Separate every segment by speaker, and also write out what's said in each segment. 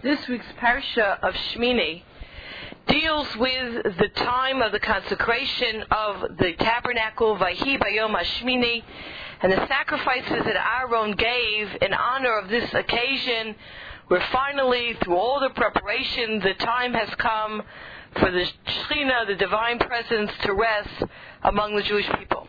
Speaker 1: This week's parsha of Shmini deals with the time of the consecration of the tabernacle, Vayhi Bayom HaShmini, and the sacrifices that Aaron gave in honor of this occasion, where finally, through all the preparation, the time has come for the Shekhinah, the divine presence, to rest among the Jewish people.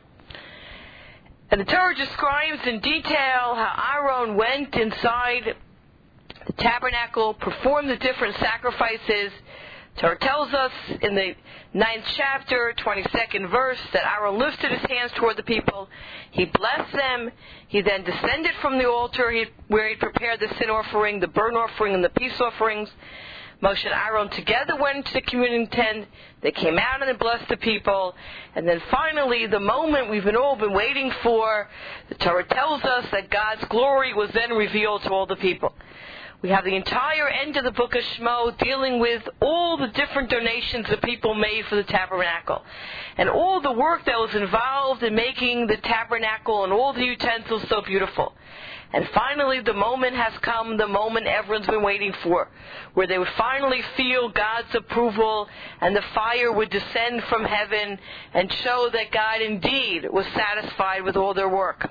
Speaker 1: And the Torah describes in detail how Aaron went inside the tabernacle, performed the different sacrifices. Torah tells us in the 9th chapter, 22nd verse, that Aaron lifted his hands toward the people. He blessed them. He then descended from the altar where he prepared the sin offering, the burnt offering, and the peace offerings. Moshe and Aaron together went into the communion tent. They came out and they blessed the people. And then finally, the moment we've all been waiting for, the Torah tells us that God's glory was then revealed to all the people. We have the entire end of the book of Shmo dealing with all the different donations that people made for the tabernacle. And all the work that was involved in making the tabernacle and all the utensils so beautiful. And finally, the moment has come, the moment everyone's been waiting for, where they would finally feel God's approval and the fire would descend from heaven and show that God indeed was satisfied with all their work.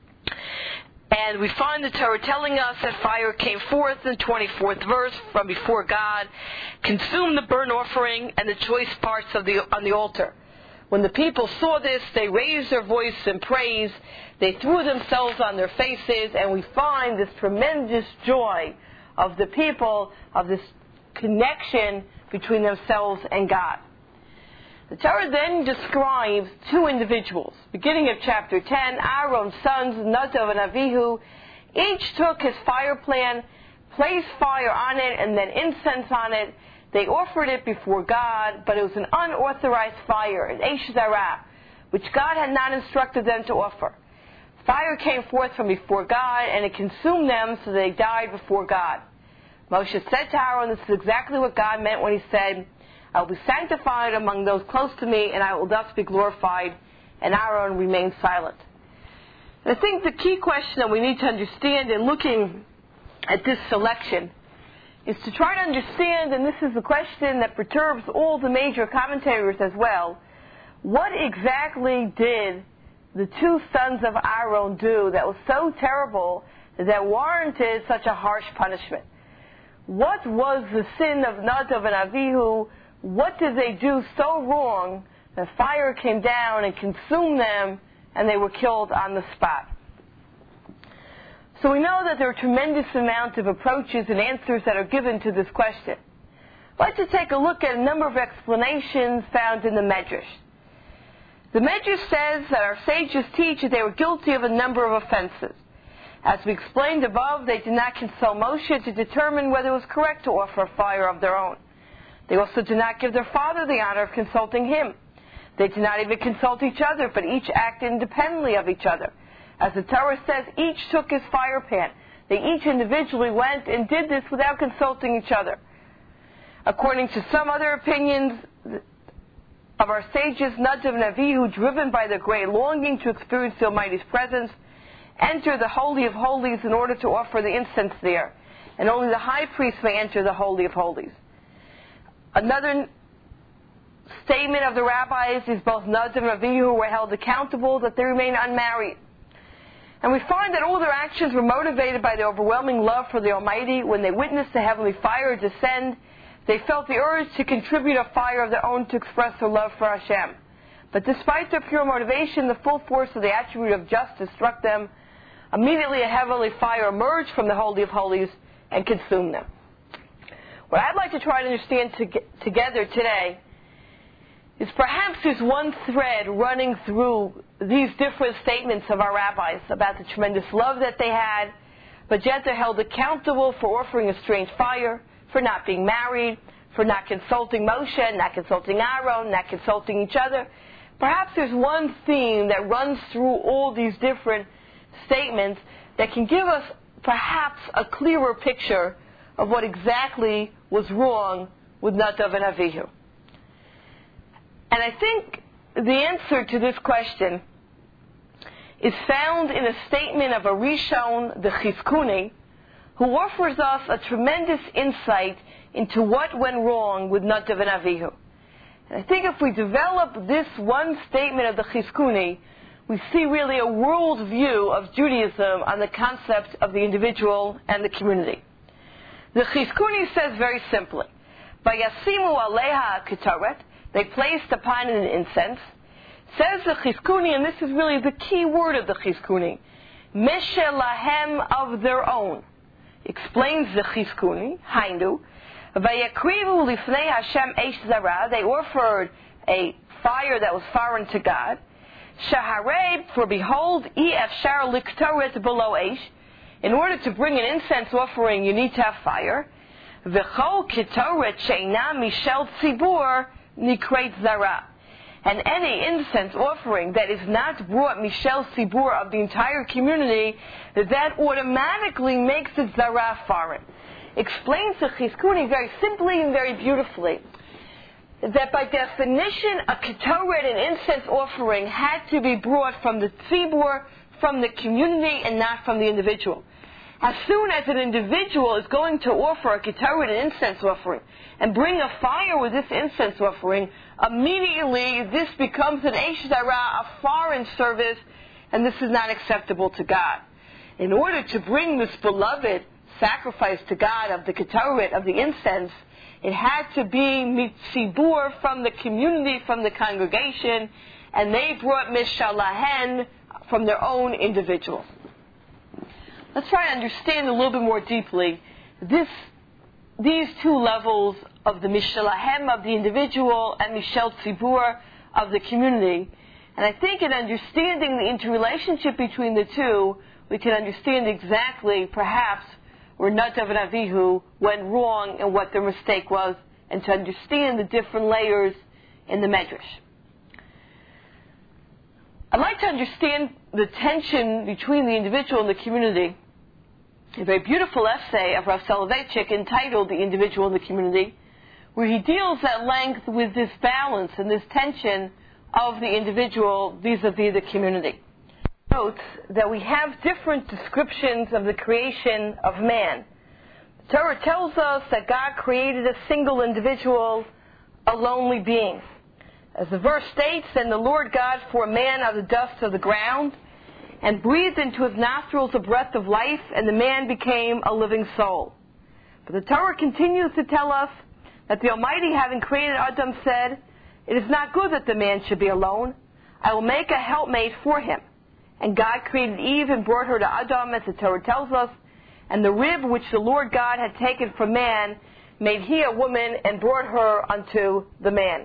Speaker 1: And we find the Torah telling us that fire came forth in the 24th verse from before God, consumed the burnt offering and the choice parts on the altar. When the people saw this, they raised their voice in praise. They threw themselves on their faces, and we find this tremendous joy of the people, of this connection between themselves and God. The Torah then describes two individuals. Beginning of chapter 10, Aaron's sons, Nadav and Avihu, each took his fire plan, placed fire on it, and then incense on it. They offered it before God, but it was an unauthorized fire, an Eish Zarah, which God had not instructed them to offer. Fire came forth from before God, and it consumed them, so they died before God. Moshe said to Aaron, this is exactly what God meant when he said, I will be sanctified among those close to me, and I will thus be glorified. And Aaron remained silent. And I think the key question that we need to understand in looking at this selection is to try to understand, and this is the question that perturbs all the major commentators as well, what exactly did the two sons of Aaron do that was so terrible that warranted such a harsh punishment? What was the sin of Nadav and Avihu? What did they do so wrong that fire came down and consumed them and they were killed on the spot? So we know that there are a tremendous amount of approaches and answers that are given to this question. I'd like to take a look at a number of explanations found in the Medrash. The Medrash says that our sages teach that they were guilty of a number of offenses. As we explained above, they did not consult Moshe to determine whether it was correct to offer fire of their own. They also did not give their father the honor of consulting him. They did not even consult each other, but each acted independently of each other. As the Torah says, each took his fire pan. They each individually went and did this without consulting each other. According to some other opinions of our sages, Nadav and Avihu, driven by their great longing to experience the Almighty's presence, entered the Holy of Holies in order to offer the incense there. And only the high priest may enter the Holy of Holies. Another statement of the rabbis is both Nadav and Avihu were held accountable that they remained unmarried. And we find that all their actions were motivated by their overwhelming love for the Almighty. When they witnessed the heavenly fire descend, they felt the urge to contribute a fire of their own to express their love for Hashem. But despite their pure motivation, the full force of the attribute of justice struck them. Immediately a heavenly fire emerged from the Holy of Holies and consumed them. What I'd like to try to understand together today is perhaps there's one thread running through these different statements of our rabbis about the tremendous love that they had, but yet they're held accountable for offering a strange fire, for not being married, for not consulting Moshe, not consulting Aaron, not consulting each other. Perhaps there's one theme that runs through all these different statements that can give us perhaps a clearer picture of what exactly was wrong with Nadav and Avihu. And I think the answer to this question is found in a statement of a Rishon, the Chizkuni, who offers us a tremendous insight into what went wrong with Nadav and Avihu. And I think if we develop this one statement of the Chizkuni, we see really a world view of Judaism on the concept of the individual and the community. The Chizkuni says very simply, Vayasimu aleha ketoret, they placed upon it an incense. Says the Chizkuni, and this is really the key word of the Chizkuni, Meshelahem, of their own. Explains the Chizkuni, Hainu, Vayakrivu lifnei Hashem eish zara, they offered a fire that was foreign to God. Shahareb, for behold, efshar liktoret below eish. In order to bring an incense offering, you need to have fire. V'chol ketoret she'ina mishel tzibur nikreit zara. And any incense offering that is not brought mishel tzibur of the entire community, that automatically makes it zara foreign. Explains the Chizkuni very simply and very beautifully that by definition a ketoret, an incense offering, had to be brought from the tzibur, from the community, and not from the individual. As soon as an individual is going to offer a ketoret, an incense offering, and bring a fire with this incense offering, immediately this becomes an eish zara, a foreign service, and this is not acceptable to God. In order to bring this beloved sacrifice to God of the ketoret, of the incense, it had to be mitzibur, from the community, from the congregation, and they brought mishalahen from their own individual. Let's try to understand a little bit more deeply these two levels of the mishalahem of the individual and mishel tzibur of the community. And I think in understanding the interrelationship between the two, we can understand exactly, perhaps, where Nadav and Avihu went wrong and what their mistake was, and to understand the different layers in the Medrash. I'd like to understand the tension between the individual and the community. A very beautiful essay of Rav Soloveitchik entitled The Individual and the Community, where he deals at length with this balance and this tension of the individual vis-a-vis the community. Notes that we have different descriptions of the creation of man. The Torah tells us that God created a single individual, a lonely being. As the verse states, and the Lord God formed man out of the dust of the ground, and breathed into his nostrils a breath of life, and the man became a living soul. But the Torah continues to tell us that the Almighty, having created Adam, said, it is not good that the man should be alone. I will make a helpmate for him. And God created Eve and brought her to Adam, as the Torah tells us, and the rib which the Lord God had taken from man made he a woman and brought her unto the man.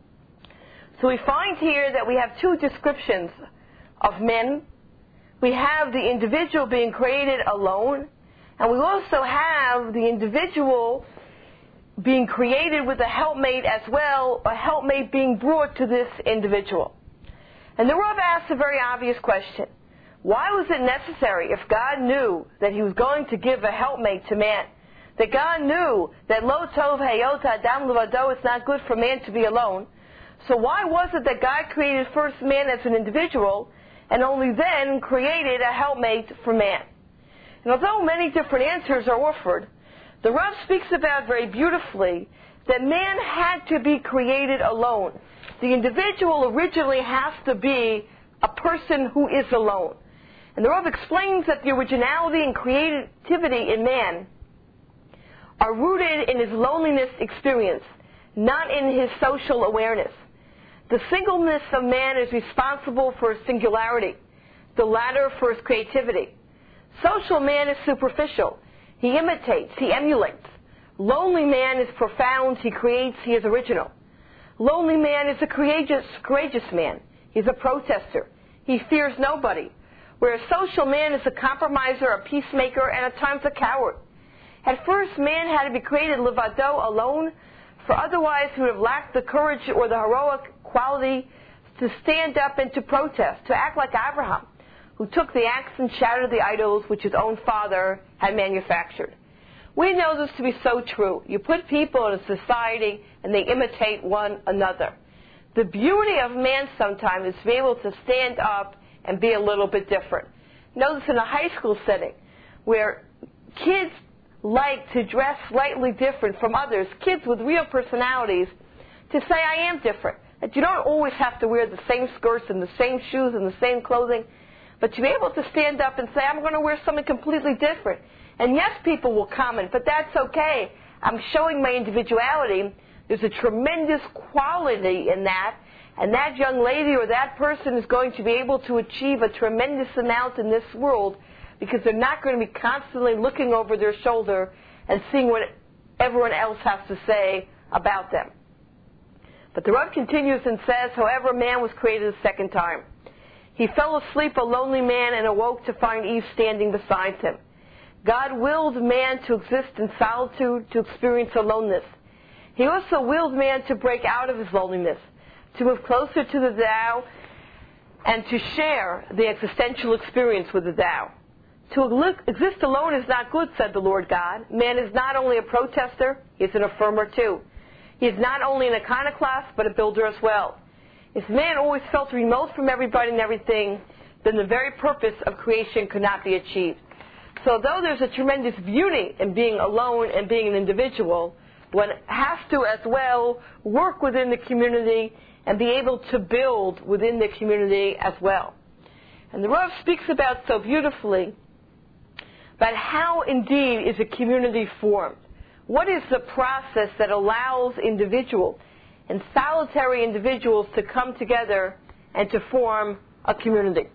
Speaker 1: So we find here that we have two descriptions of men. We have the individual being created alone, and we also have the individual being created with a helpmate as well, a helpmate being brought to this individual. And the Rav asks a very obvious question. Why was it necessary, if God knew that he was going to give a helpmate to man, that God knew that lo tov heyot adam levado, it's not good for man to be alone, so why was it that God created first man as an individual and only then created a helpmate for man? And although many different answers are offered, the Rav speaks about very beautifully that man had to be created alone. The individual originally has to be a person who is alone. And the Rav explains that the originality and creativity in man are rooted in his loneliness experience, not in his social awareness. The singleness of man is responsible for his singularity, the latter for his creativity. Social man is superficial. He imitates, he emulates. Lonely man is profound, he creates, he is original. Lonely man is a courageous man. He's a protester. He fears nobody. Whereas social man is a compromiser, a peacemaker, and at times a coward. At first, man had to be created levado, alone, for otherwise he would have lacked the courage or the heroic quality to stand up and to protest, to act like Abraham, who took the axe and shattered the idols which his own father had manufactured. We know this to be so true. You put people in a society and they imitate one another. The beauty of man sometimes is to be able to stand up and be a little bit different. Notice in a high school setting where kids
Speaker 2: like to dress slightly different from others, kids with real personalities, to say, I am different. That you don't always have to wear the same skirts and the same shoes and the same clothing, but to be able to stand up and say, I'm going to wear something completely different. And yes, people will comment, but that's okay. I'm showing my individuality. There's a tremendous quality in that, and that young lady or that person is going to be able to achieve a tremendous amount in this world because they're not going to be constantly looking over their shoulder and seeing what everyone else has to say about them. But the Rav continues and says, however, man was created a second time. He fell asleep a lonely man and awoke to find Eve standing beside him. God willed man to exist in solitude, to experience aloneness. He also willed man to break out of his loneliness, to move closer to the Tao, and to share the existential experience with the Tao. To exist alone is not good, said the Lord God. Man is not only a protester, he is an affirmer too. He is not only an iconoclast, but a builder as well. If man always felt remote from everybody and everything, then the very purpose of creation could not be achieved. So though there's a tremendous beauty in being alone and being an individual, one has to as well work within the community and be able to build within the community as well. And the Rav speaks about so beautifully about how indeed is a community formed. What is the process that allows individuals and solitary individuals to come together and to form a community?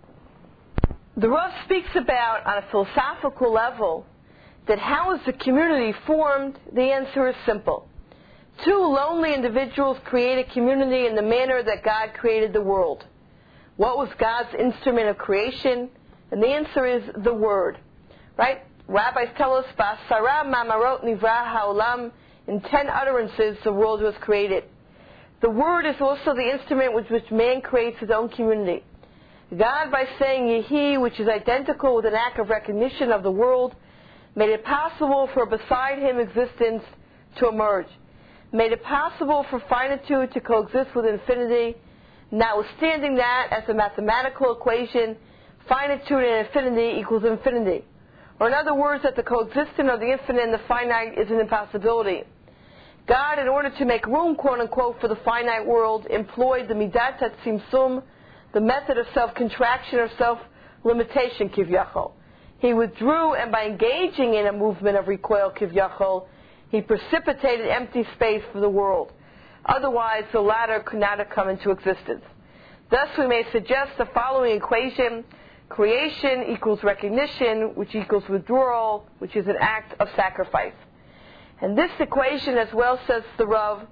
Speaker 2: The Rav speaks about, on a philosophical level, that how is the community formed? The answer is simple. Two lonely individuals create a community in the manner that God created the world. What was God's instrument of creation? And the answer is the Word. Right? Rabbis tell us, Ba'asara mamarot nivra ha'olam, in 10 utterances the world was created. The Word is also the instrument with which man creates his own community. God, by saying Yehi, which is identical with an act of recognition of the world, made it possible for beside him existence to emerge. Made it possible for finitude to coexist with infinity. Notwithstanding that, as a mathematical equation, finitude and infinity equals infinity. Or in other words, that the coexistence of the infinite and the finite is an impossibility. God, in order to make room, quote-unquote, for the finite world, employed the midat tzimtzum, the method of self-contraction or self-limitation, kivyachol. He withdrew, and by engaging in a movement of recoil, kivyachol, he precipitated empty space for the world. Otherwise, the latter could not have come into existence. Thus, we may suggest the following equation: creation equals recognition, which equals withdrawal, which is an act of sacrifice. And this equation, as well, says the Rav,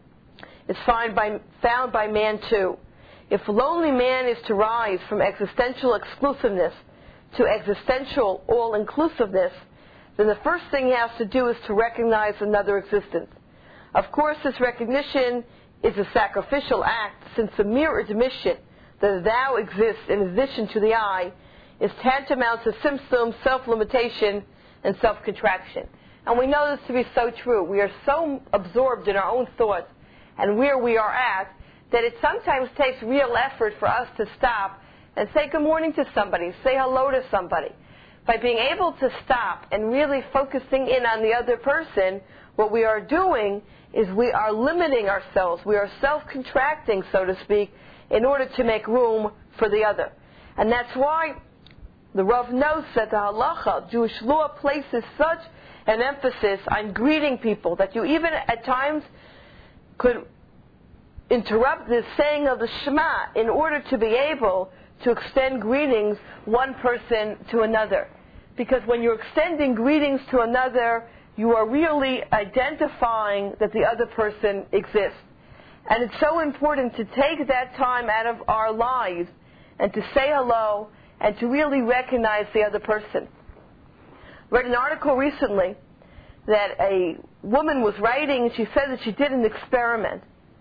Speaker 2: is found by man too. If lonely man is to rise from existential exclusiveness to existential all-inclusiveness, then the first thing he has to do is to recognize another existence. Of course, this recognition is a sacrificial act, since the mere admission that thou exists in addition to the I is tantamount to tzimtzum, self-limitation, and self-contraction. And we know this to be so true. We are so absorbed in our own thoughts and where we are at that it sometimes takes real effort for us to stop and say good morning to somebody, say hello to somebody. By being able to stop and really focusing in on the other person, what we are doing is we are limiting ourselves. We are self-contracting, so to speak, in order to make room for the other. And that's why the Rav notes that the halacha, Jewish law, places such an emphasis on greeting people that you even at times could interrupt the saying of the Shema in order to be able to extend greetings one person to another. Because when you're extending greetings to another, you are really identifying that the other person exists. And it's so important to take that time out of our lives and to say hello and to really recognize the other person. I read an article recently that a woman was writing, and she said that she did an experiment.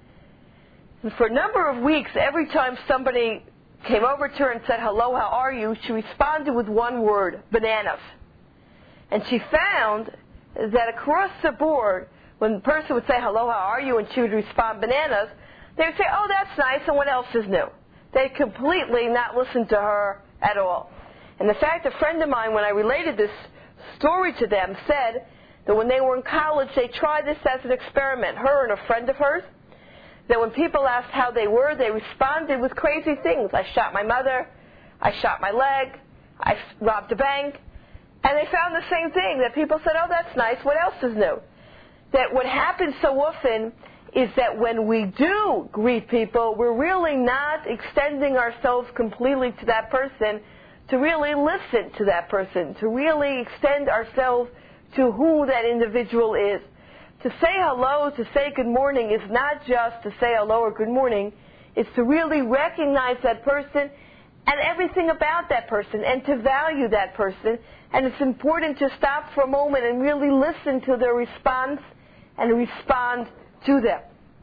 Speaker 2: And for a number of weeks, every time somebody came over to her and said, hello, how are you? She responded with one word, bananas. And she found that across the board, when the person would say, hello, how are you? And she would respond, bananas, they would say, oh, that's nice, and what else is new? They'd completely not listen to her at all. And in fact, a friend of mine, when I related this story to them said that when they were in college, they tried this as an experiment, her and a friend of hers, that when people asked how they were, they responded with crazy things. I shot my mother, I shot my leg, I robbed a bank. And they found the same thing, that people said, oh, that's nice, what else is new? That what happens so often is that when we do greet people, we're really not extending ourselves completely to that person, to really listen to that person, to really extend ourselves to who that individual is. To say hello, to say good morning is not just to say hello or good morning, it's to really recognize that person and everything about that person, and to value that person. And it's important to stop for a moment and really listen to their response and respond to them.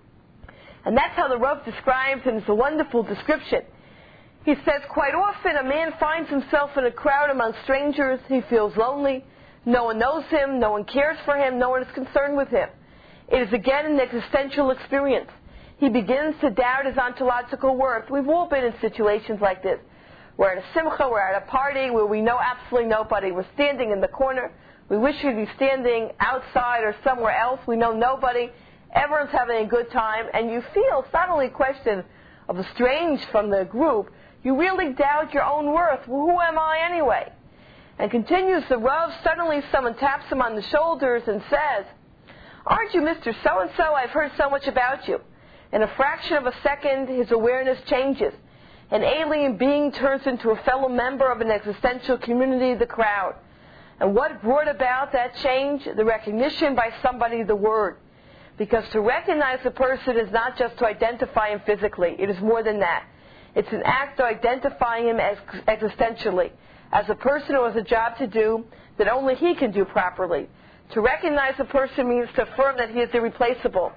Speaker 2: And that's how the Rav describes, and it's a wonderful description. He says, quite often a man finds himself in a crowd among strangers. He feels lonely. No one knows him. No one cares for him. No one is concerned with him. It is again an existential experience. He begins to doubt his ontological worth. We've all been in situations like this. We're at a simcha, we're at a party where we know absolutely nobody. We're standing in the corner. We wish we'd be standing outside or somewhere else. We know nobody. Everyone's having a good time. And you feel, it's not only a question of estranged from the group, you really doubt your own worth. Well, who am I anyway? And continues the Rav, suddenly someone taps him on the shoulders and says, aren't you Mr. So-and-so? I've heard so much about you. In a fraction of a second, his awareness changes. An alien being turns into a fellow member of an existential community, the crowd. And what brought about that change? The recognition by somebody of the word. Because to recognize a person is not just to identify him physically. It is more than that. It's an act of identifying him as existentially, as a person who has a job to do that only he can do properly. To recognize a person means to affirm that he is irreplaceable.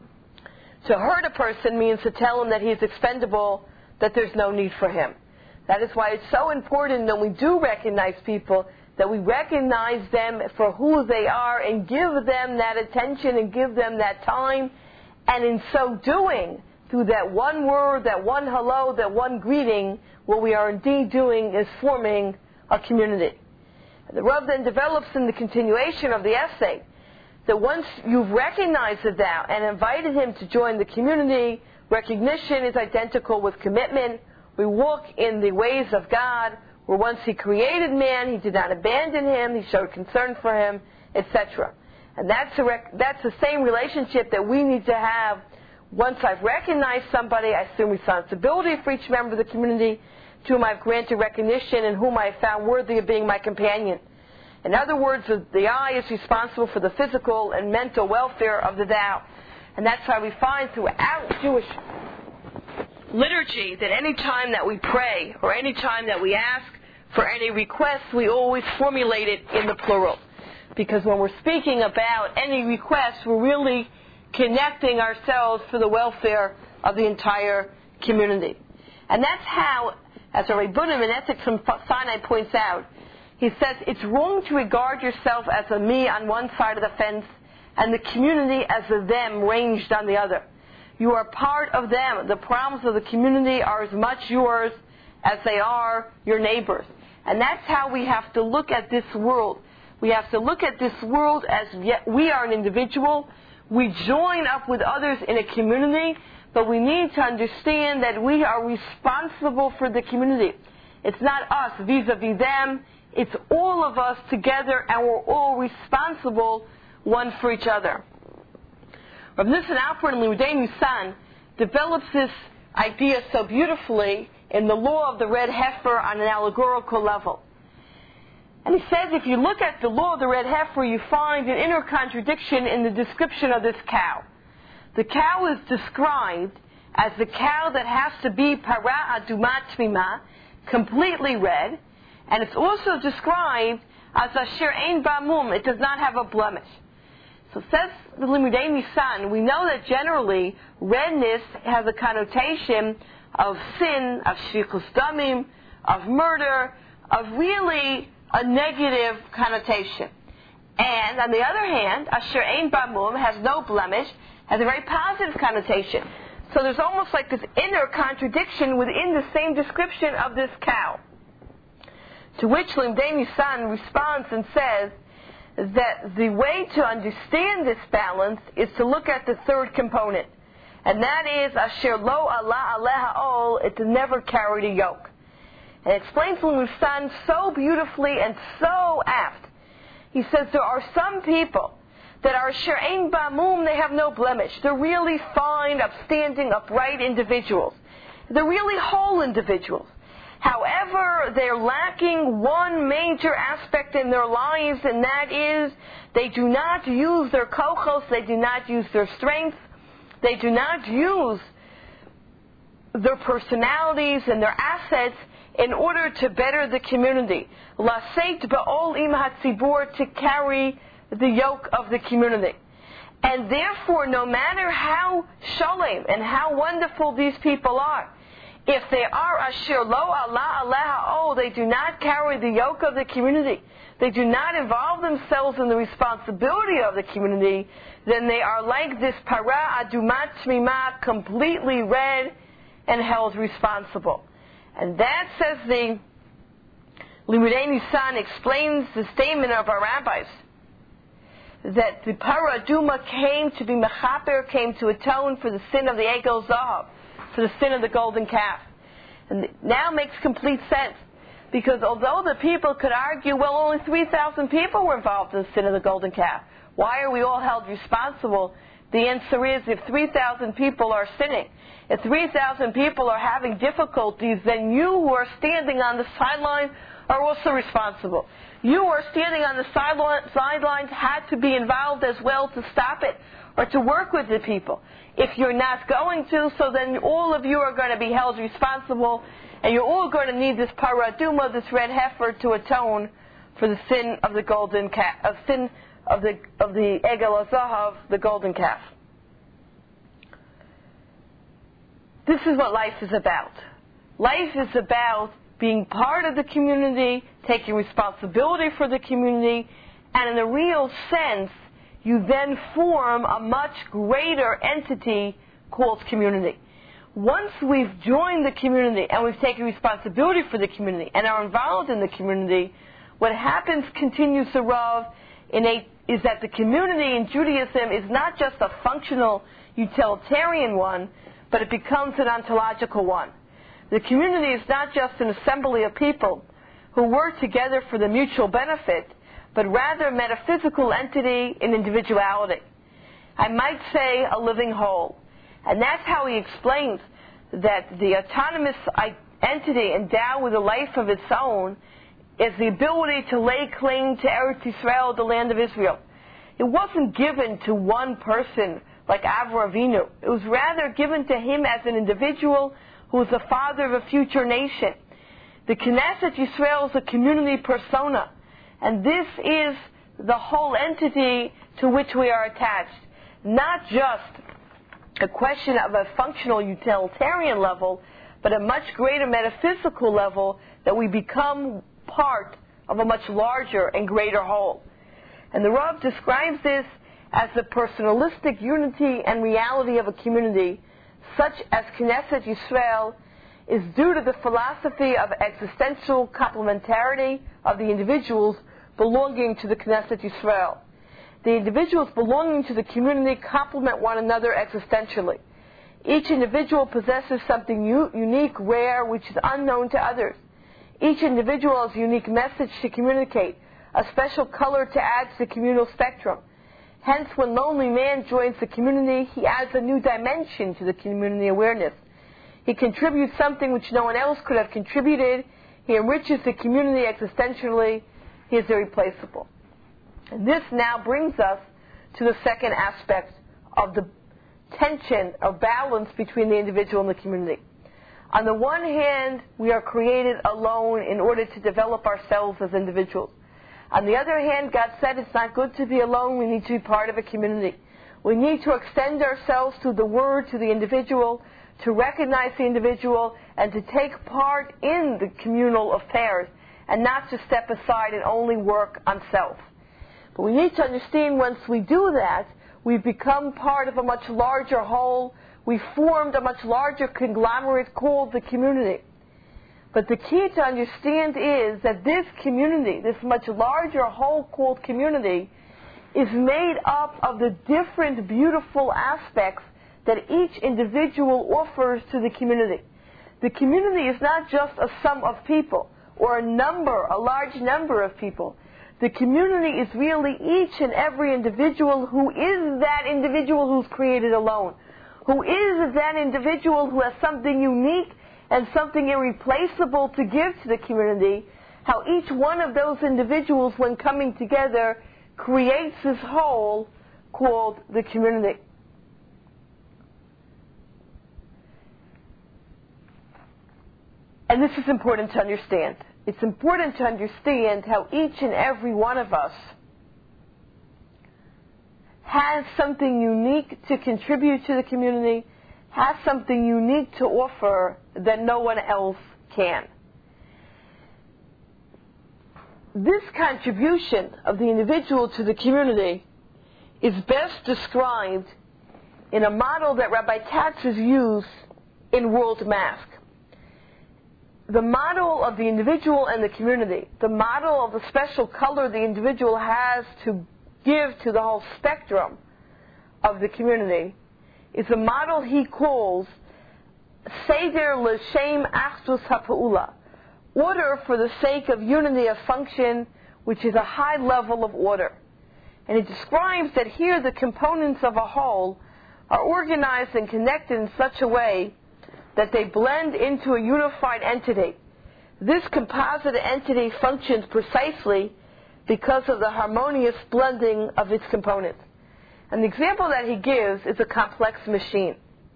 Speaker 2: To hurt a person means to tell him that he is expendable, that there's no need for him. That is why it's so important that we do recognize people, that we recognize them for who they are and give them that attention and give them that time. And in so doing, through that one word, that one hello, that one greeting, what we are indeed doing is forming a community. The Rav then develops in the continuation of the essay that once you've recognized the Tao and invited him to join the community, recognition is identical with commitment. We walk in the ways of God, where once He created man, He did not abandon him, He showed concern for him, etc. And that's the same relationship that we need to have. Once I've recognized somebody, I assume responsibility for each member of the community, to whom I've granted recognition and whom I've found worthy of being my companion. In other words, the I is responsible for the physical and mental welfare of the Tao. And that's why we find throughout Jewish liturgy that any time that we pray or any time that we ask for any request, we always formulate it in the plural. Because when we're speaking about any request, we're really connecting ourselves for the welfare of the entire community. And that's how, as our Rebbeinu in Ethics from Sinai points out, he says it's wrong to regard yourself as a me on one side of the fence and the community as a them ranged on the other. You are part of them. The problems of the community are as much yours as they are your neighbors. And that's how we have to look at this world. We have to look at this world as we are an individual. We join up with others in a community, but we need to understand that we are responsible for the community. It's not us vis-a-vis them. It's all of us together, and we're all responsible one for each other. Rav Nissen Alpert in Limudei Nisan develops this idea so beautifully in the law of the red heifer on an allegorical level. And he says if you look at the law of the red heifer, you find an inner contradiction in the description of this cow. The cow is described as the cow that has to be para adumat tmima, completely red, and it's also described as asher ein ba mum, it does not have a blemish. So says the Limudei Nisan, we know that generally redness has a connotation of sin, of shfichus damim, of murder, of really a negative connotation. And on the other hand, asher ein ba mum has no blemish, has a very positive connotation. So there's almost like this inner contradiction within the same description of this cow. To which Limdei Nisan responds and says that the way to understand this balance is to look at the third component, and that is Asher lo ala aleha ol, it to never carry the yoke. And it explains Nisan so beautifully and so apt. He says there are some people that are Asher ein ba'mum, they have no blemish. They're really fine, upstanding, upright individuals. They're really whole individuals. However, they're lacking one major aspect in their lives, and that is they do not use their kochos, they do not use their strength, they do not use their personalities and their assets in order to better the community. Laseit ba'ol im hatzibur, to carry the yoke of the community. And therefore, no matter how shalem and how wonderful these people are, if they are asher lo ala aleha ol, they do not carry the yoke of the community, they do not involve themselves in the responsibility of the community, then they are like this para adumat shmima, completely red and held responsible. And that, says the Limudei Nisan, explains the statement of our rabbis, that the para aduma came to be mechaper, came to atone for the sin of the egel zahav, for the sin of the golden calf. And it now makes complete sense, because although the people could argue, well, only 3,000 people were involved in the sin of the golden calf, why are we all held responsible? The answer is, if 3,000 people are sinning, if 3,000 people are having difficulties, then you who are standing on the sideline are also responsible. You who are standing on the sidelines had to be involved as well to stop it, or to work with the people. If you're not going to, so then all of you are going to be held responsible, and you're all going to need this para aduma, this red heifer, to atone for the sin of the golden calf, of the egel zahav, the golden calf. This is what life is about. Life is about being part of the community, taking responsibility for the community, and in a real sense, you then form a much greater entity called community. Once we've joined the community and we've taken responsibility for the community and are involved in the community, what happens, continues the Rav, is that the community in Judaism is not just a functional, utilitarian one, but it becomes an ontological one. The community is not just an assembly of people who work together for the mutual benefit, but rather a metaphysical entity in individuality. I might say a living whole. And that's how he explains that the autonomous entity endowed with a life of its own is the ability to lay claim to Eretz Yisrael, the land of Israel. It wasn't given to one person like Avraham Avinu. It was rather given to him as an individual who was the father of a future nation. The Knesset Yisrael is a community persona, and this is the whole entity to which we are attached. Not just a question of a functional utilitarian level, but a much greater metaphysical level, that we become part of a much larger and greater whole. And the Rav describes this as the personalistic unity and reality of a community, such as Knesset Yisrael, is due to the philosophy of existential complementarity of the individuals belonging to the Knesset Yisrael. The individuals belonging to the community complement one another existentially. Each individual possesses something unique, rare, which is unknown to others. Each individual has a unique message to communicate, a special color to add to the communal spectrum. Hence, when Lonely Man joins the community, he adds a new dimension to the community awareness. He contributes something which no one else could have contributed. He enriches the community existentially. He is irreplaceable. And this now brings us to the second aspect of the tension or balance between the individual and the community. On the one hand, we are created alone in order to develop ourselves as individuals. On the other hand, God said it's not good to be alone. We need to be part of a community. We need to extend ourselves through the word to the individual, to recognize the individual, and to take part in the communal affairs, and not to step aside and only work on self. But we need to understand, once we do that, we've become part of a much larger whole. We've formed a much larger conglomerate called the community. But the key to understand is that this community, this much larger whole called community, is made up of the different beautiful aspects that each individual offers to the community. The community is not just a sum of people or a large number of people. The community is really each and every individual who is that individual who's created alone, who is that individual who has something unique and something irreplaceable to give to the community, how each one of those individuals, when coming together, creates this whole called the community. And this is important to understand. It's important to understand how each and every one of us has something unique to contribute to the community, has something unique to offer that no one else can. This contribution of the individual to the community is best described in a model that Rabbi Katz has used in World Mask. The model of the individual and the community, the model of the special color the individual has to give to the whole spectrum of the community, is a model he calls Seder L'Shem Achdus HaPa'ula, order for the sake of unity of function, which is a high level of order. And it describes that here the components of a whole are organized and connected in such a way that they blend into a unified entity. This composite entity functions precisely because of the harmonious blending of its components. And the example that he gives is a complex machine.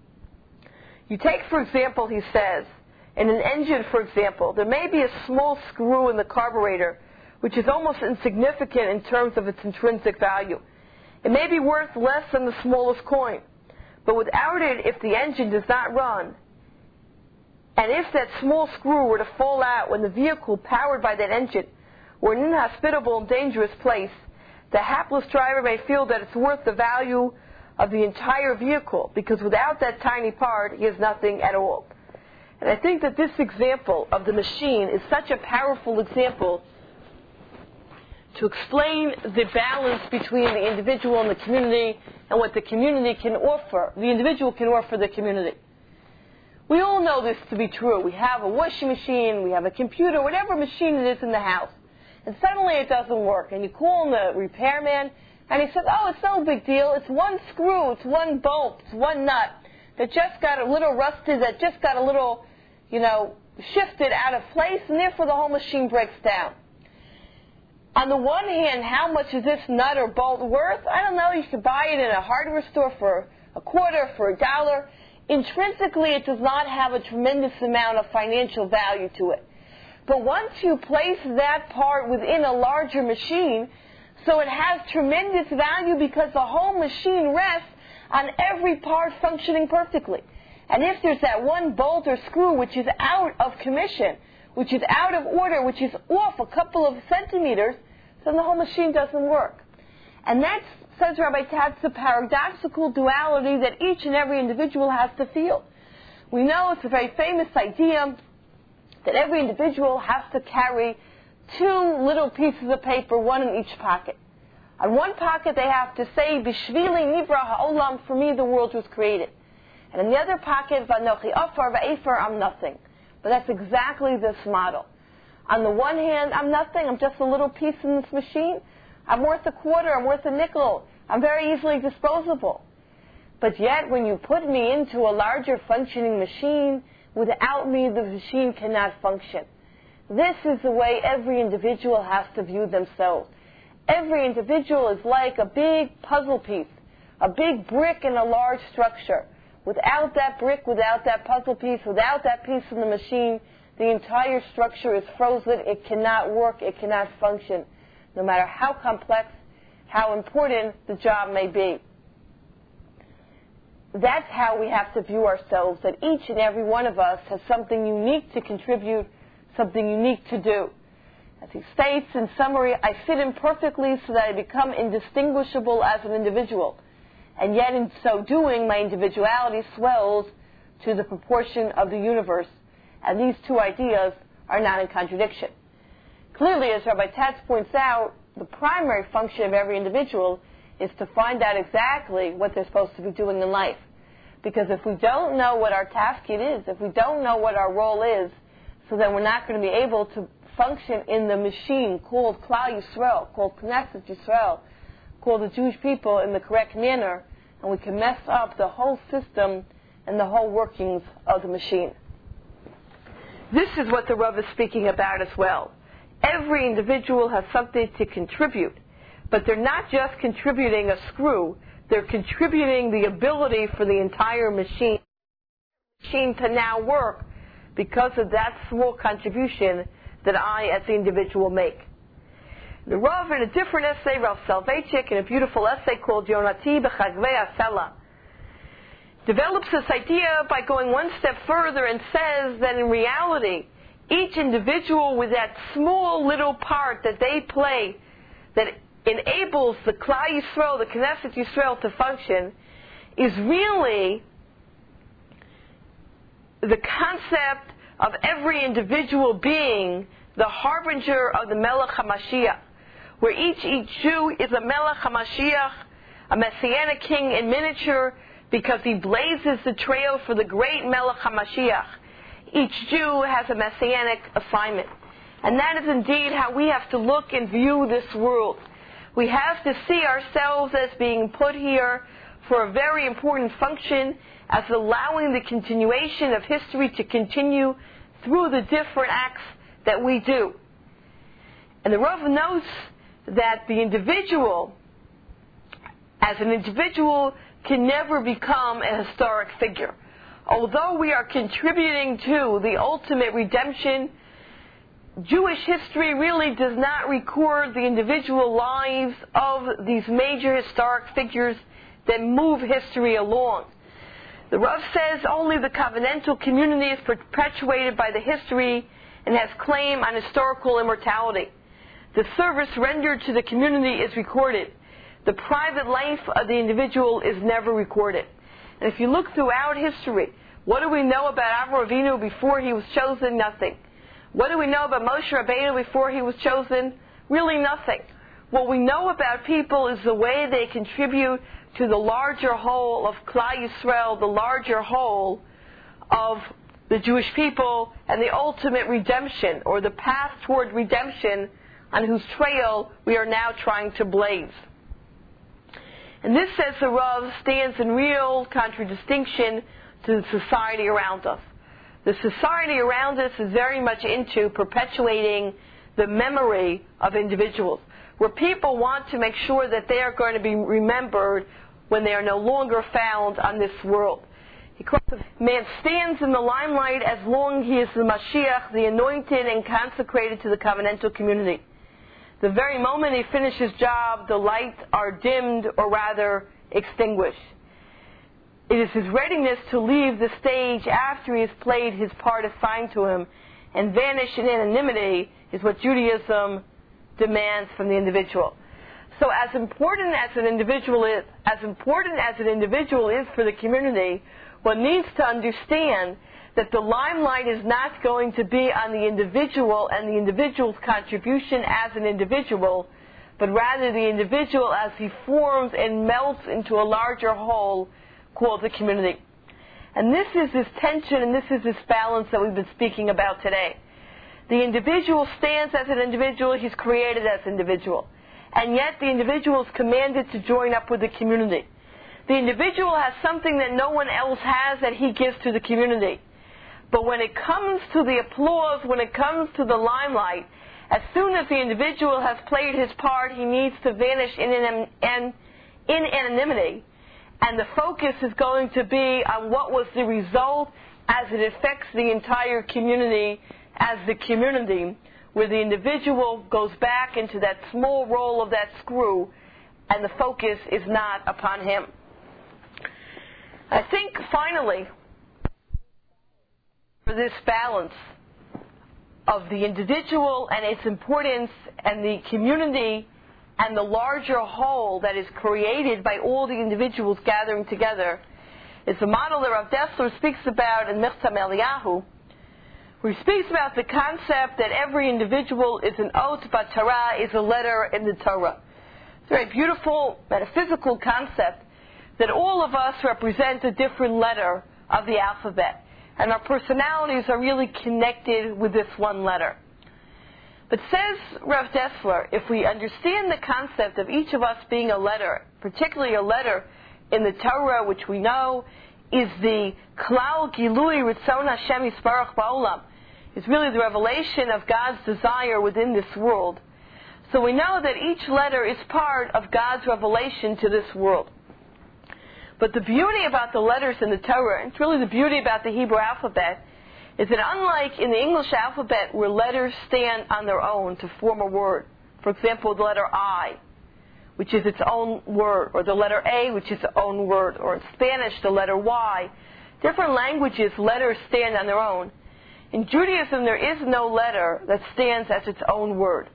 Speaker 2: You take, for example, he says, in an engine, for example, there may be a small screw in the carburetor, which is almost insignificant in terms of its intrinsic value. It may be worth less than the smallest coin. But without it, if the engine does not run, and if that small screw were to fall out when the vehicle powered by that engine were in an inhospitable and dangerous place, the hapless driver may feel that it's worth the value of the entire vehicle, because without that tiny part, he has nothing at all. And I think that this example of the machine is such a powerful example to explain the balance between the individual and the community and what the community can offer, the individual can offer the community. We all know this to be true. We have a washing machine, we have a computer, whatever machine it is in the house. And suddenly it doesn't work. And you call the repairman, and he says, oh, it's no big deal. It's one screw, it's one bolt, it's one nut that just got a little rusted, that just got a little, shifted out of place, and therefore the whole machine breaks down. On the one hand, how much is this nut or bolt worth? I don't know. You can buy it in a hardware store for a quarter, for $1. Intrinsically, it does not have a tremendous amount of financial value to it. But once you place that part within a larger machine, so it has tremendous value because the whole machine rests on every part functioning perfectly. And if there's that one bolt or screw which is out of commission, which is out of order, which is off a couple of centimeters, then the whole machine doesn't work. And that's, says Rabbi Katz, the paradoxical duality that each and every individual has to feel. We know it's a very famous idea that every individual has to carry 2 little pieces of paper, one in each pocket. On one pocket they have to say, Bishvili nivra ha'olam, for me the world was created. And in the other pocket, Vanochi afar va'efer, I'm nothing. But that's exactly this model. On the one hand, I'm nothing, I'm just a little piece in this machine. I'm worth a quarter, I'm worth a nickel. I'm very easily disposable. But yet, when you put me into a larger functioning machine, without me, the machine cannot function. This is the way every individual has to view themselves. Every individual is like a big puzzle piece, a big brick in a large structure. Without that brick, without that puzzle piece, without that piece in the machine, the entire structure is frozen. It cannot work. It cannot function, no matter how complex, how important the job may be. That's how we have to view ourselves, that each and every one of us has something unique to contribute, something unique to do. As he states in summary, I fit in perfectly so that I become indistinguishable as an individual. And yet in so doing, my individuality swells to the proportion of the universe. And these 2 ideas are not in contradiction. Clearly, as Rabbi Tatz points out, the primary function of every individual is to find out exactly what they're supposed to be doing in life. Because if we don't know what our tafkid is, if we don't know what our role is, so then we're not going to be able to function in the machine called Klal Yisrael, called Knesset Yisrael, called the Jewish people in the correct manner, and we can mess up the whole system and the whole workings of the machine. This is what the Rav is speaking about as well. Every individual has something to contribute, but they're not just contributing a screw, they're contributing the ability for the entire machine to now work because of that small contribution that I, as the individual, make. The Rav, in a different essay, Rav Soloveitchik, in a beautiful essay called Yonati B'Chagvei Asela, develops this idea by going one step further and says that in reality, each individual with that small little part that they play that enables the Klal Yisrael, the Knesset Yisrael to function, is really the concept of every individual being the harbinger of the Melech HaMashiach, where each Jew is a Melech HaMashiach, a Messianic king in miniature, because he blazes the trail for the great Melech HaMashiach. Each Jew has a Messianic assignment. And that is indeed how we have to look and view this world. We have to see ourselves as being put here for a very important function, as allowing the continuation of history to continue through the different acts that we do. And the Rav notes that the individual, as an individual, can never become a historic figure. Although we are contributing to the ultimate redemption, Jewish history really does not record the individual lives of these major historic figures that move history along. The Rav says only the covenantal community is perpetuated by the history and has claim on historical immortality. The service rendered to the community is recorded. The private life of the individual is never recorded. And if you look throughout history, what do we know about Avraham Avinu before he was chosen? Nothing. What do we know about Moshe Rabbeinu before he was chosen? Really nothing. What we know about people is the way they contribute to the larger whole of Klal Yisrael, the larger whole of the Jewish people, and the ultimate redemption, or the path toward redemption, on whose trail we are now trying to blaze. And this, says the Rav, stands in real contradistinction to the society around us. The society around us is very much into perpetuating the memory of individuals, where people want to make sure that they are going to be remembered when they are no longer found on this world. Man stands in the limelight as long as he is the Mashiach, the anointed and consecrated to the covenantal community. The very moment he finishes his job, the lights are dimmed, or rather extinguished. It is his readiness to leave the stage after he has played his part assigned to him and vanish in anonymity is what Judaism demands from the individual. So as important as an individual is for the community, one needs to understand that the limelight is not going to be on the individual and the individual's contribution as an individual, but rather the individual as he forms and melts into a larger whole called the community. And this is this tension and this is this balance that we've been speaking about today. The individual stands as an individual, he's created as an individual. And yet the individual is commanded to join up with the community. The individual has something that no one else has that he gives to the community. But when it comes to the applause, when it comes to the limelight, as soon as the individual has played his part, he needs to vanish in anonymity. And the focus is going to be on what was the result as it affects the entire community as the community, where the individual goes back into that small role of that screw, and the focus is not upon him. I think, finally, for this balance of the individual and its importance and the community and the larger whole that is created by all the individuals gathering together, is a model that Rav Dessler speaks about in Michtam Eliyahu, where he speaks about the concept that every individual is an ot b'Torah, is a letter in the Torah. It's a very beautiful metaphysical concept that all of us represent a different letter of the alphabet, and our personalities are really connected with this one letter. But says Rav Dessler, if we understand the concept of each of us being a letter, particularly a letter in the Torah, which we know is the Klal Gilui Ritzon Hashem Yisbarach Ba'olam, is really the revelation of God's desire within this world. So we know that each letter is part of God's revelation to this world. But the beauty about the letters in the Torah, and it's really the beauty about the Hebrew alphabet, is that unlike in the English alphabet where letters stand on their own to form a word, for example, the letter I, which is its own word, or the letter A, which is its own word, or in Spanish, the letter Y, different languages, letters stand on their own. In Judaism, there is no letter that stands as its own word.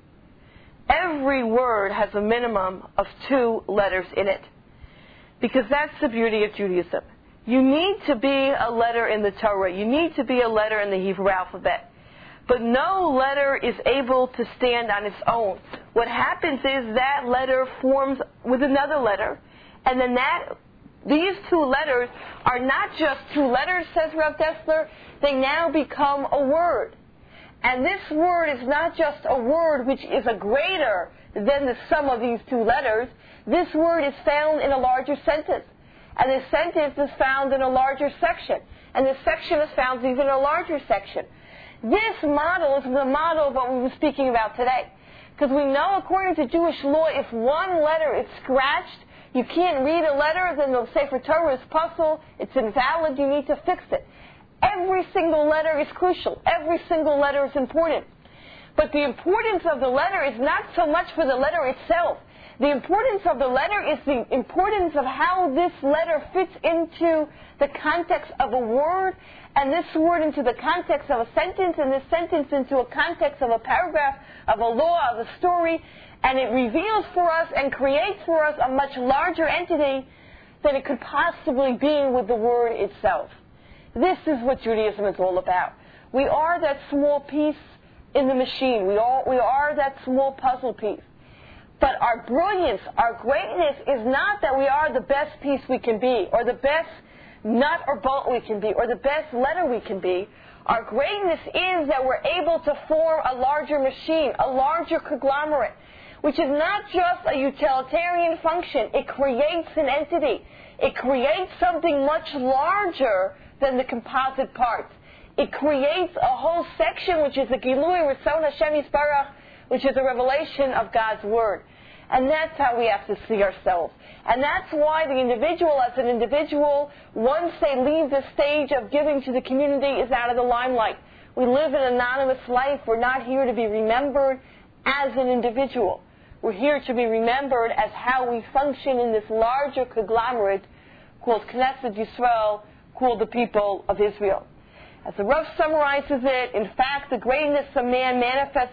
Speaker 2: Every word has a minimum of 2 letters in it, because that's the beauty of Judaism. You need to be a letter in the Torah. You need to be a letter in the Hebrew alphabet. But no letter is able to stand on its own. What happens is that letter forms with another letter, and then these 2 letters are not just 2 letters, says Rav Dessler, they now become a word. And this word is not just a word which is a greater than the sum of these 2 letters. This word is found in a larger sentence. And this sentence is found in a larger section. And this section is found even in a larger section. This model is the model of what we were speaking about today. Because we know, according to Jewish law, if one letter is scratched, you can't read a letter, then the Sefer Torah is puzzle, it's invalid, you need to fix it. Every single letter is crucial. Every single letter is important. But the importance of the letter is not so much for the letter itself. The importance of the letter is the importance of how this letter fits into the context of a word, and this word into the context of a sentence, and this sentence into a context of a paragraph, of a law, of a story, and it reveals for us and creates for us a much larger entity than it could possibly be with the word itself. This is what Judaism is all about. We are that small piece in the machine. We are that small puzzle piece. But our brilliance, our greatness is not that we are the best piece we can be, or the best nut or bolt we can be, or the best letter we can be. Our greatness is that we're able to form a larger machine, a larger conglomerate, which is not just a utilitarian function. It creates an entity. It creates something much larger than the composite parts. It creates a whole section which is a Gilui Ritzon Hashem Yisbarach, which is a revelation of God's Word. And that's how we have to see ourselves. And that's why the individual, as an individual, once they leave the stage of giving to the community, is out of the limelight. We live an anonymous life. We're not here to be remembered as an individual. We're here to be remembered as how we function in this larger conglomerate called Knesset Yisrael, called the people of Israel. As the Rav summarizes it, in fact, the greatness of man manifests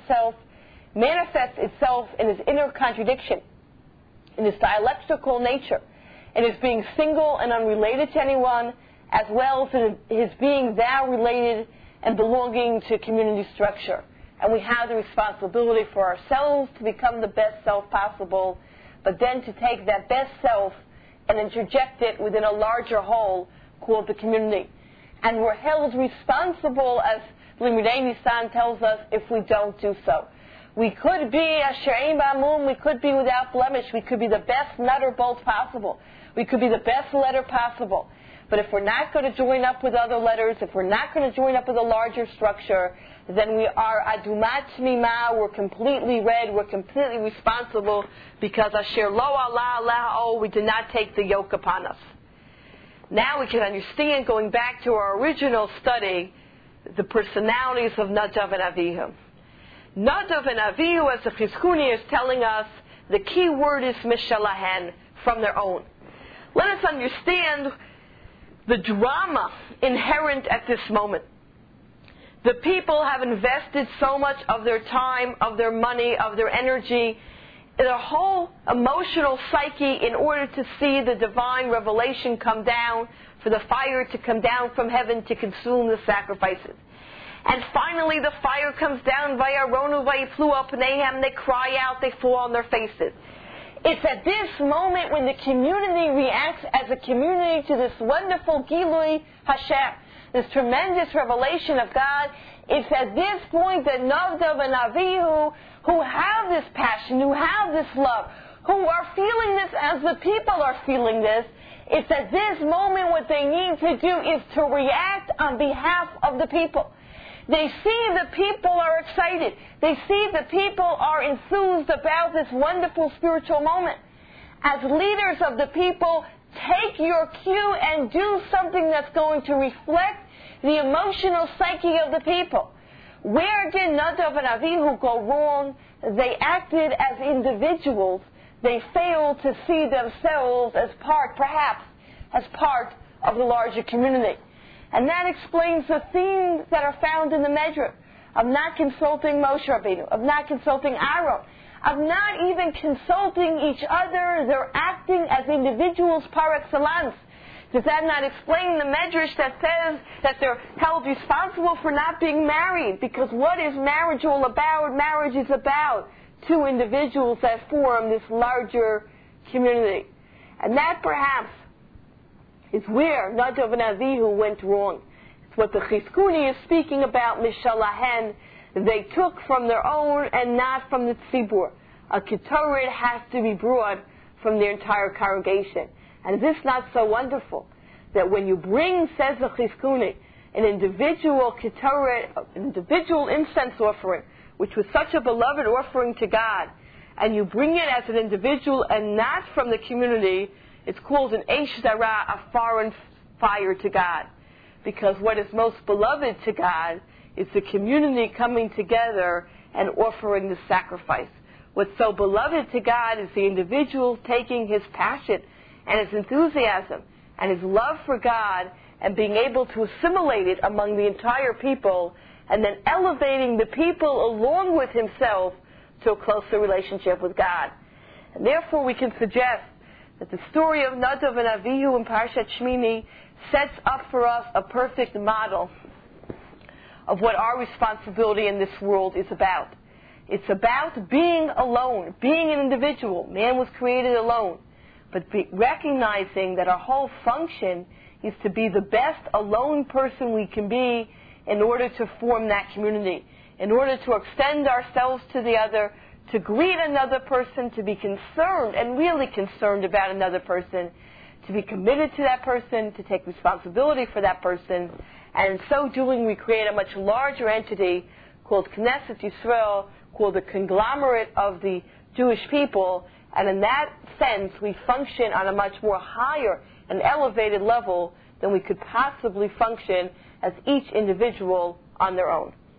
Speaker 2: itself in his inner contradiction, in his dialectical nature, in his being single and unrelated to anyone, as well as in his being thou related and belonging to community structure. And we have the responsibility for ourselves to become the best self possible, but then to take that best self and interject it within a larger whole called the community. And we're held responsible, as Limudei Nisan tells us, if we don't do so. We could be Asher Ein Ba'amum, we could be without blemish, we could be the best nut or bolt possible, we could be the best letter possible. But if we're not going to join up with other letters, if we're not going to join up with a larger structure, then we are Adumat Mima, we're completely red, we're completely responsible, because Asher Lo Allah Allah, we did not take the yoke upon us. Now we can understand, going back to our original study, the personalities of Nadav and Avihu. Nadav and Avihu, as the Chizkuni is telling us, the key word is Mishalahen, from their own. Let us understand the drama inherent at this moment. The people have invested so much of their time, of their money, of their energy, their whole emotional psyche in order to see the divine revelation come down, for the fire to come down from heaven to consume the sacrifices. And finally the fire comes down, Vayaronu Vayiflu al Pneihem, they cry out, they fall on their faces. It's at this moment when the community reacts as a community to this wonderful Gilui Hashem, this tremendous revelation of God. It's at this point that Nadav and Avihu, who have this passion, who have this love, who are feeling this as the people are feeling this, it's at this moment what they need to do is to react on behalf of the people. They see the people are excited. They see the people are enthused about this wonderful spiritual moment. As leaders of the people, take your cue and do something that's going to reflect the emotional psyche of the people. Where did Nadav and Avihu go wrong? They acted as individuals. They failed to see themselves as part of the larger community. And that explains the themes that are found in the Medrash of not consulting Moshe Rabbeinu, of not consulting Aaron, of not even consulting each other. They're acting as individuals par excellence. Does that not explain the Medrash that says that they're held responsible for not being married? Because what is marriage all about? Marriage is about two individuals that form this larger community. And that perhaps is where Nadav and Avihu went wrong. It's what the Chizkuni is speaking about, Mishalahen. They took from their own and not from the tzibur. A ketoret has to be brought from their entire congregation. And is this not so wonderful? That when you bring, says the Chizkuni, an individual ketoret, an individual incense offering, which was such a beloved offering to God, and you bring it as an individual and not from the community, it's called an Eish Zara, a foreign fire to God. Because what is most beloved to God is the community coming together and offering the sacrifice. What's so beloved to God is the individual taking his passion and his enthusiasm and his love for God and being able to assimilate it among the entire people and then elevating the people along with himself to a closer relationship with God. And therefore we can suggest that the story of Nadav and Avihu in Parashat Shmini sets up for us a perfect model of what our responsibility in this world is about. It's about being alone, being an individual. Man was created alone. But recognizing that our whole function is to be the best alone person we can be in order to form that community, in order to extend ourselves to the other, to greet another person, to be concerned and really concerned about another person, to be committed to that person, to take responsibility for that person. And in so doing, we create a much larger entity called Knesset Yisrael, called the conglomerate of the Jewish people. And in that sense, we function on a much more higher and elevated level than we could possibly function as each individual on their own.